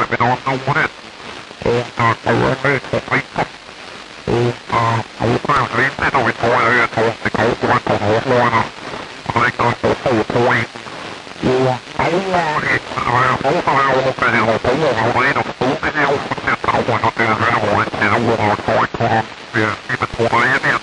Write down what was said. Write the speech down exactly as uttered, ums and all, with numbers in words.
lại với nó không hết. Ừ, à, cậu ở đây có thấy không? Ừ, à, cậu ta thấy thế rồi thôi, đây thôi, thì cậu qua cậu hỏi luôn à. Ở đây cậu cậu cậu thôi. Ừ, cậu thì, à, cậu tao một cái nào cậu ngồi hỏi đấy, nó cậu cái nào, cậu mà nó tiền ra hỏi, thì nó ngồi hỏi thôi. Thì, khi mà thôi đấy,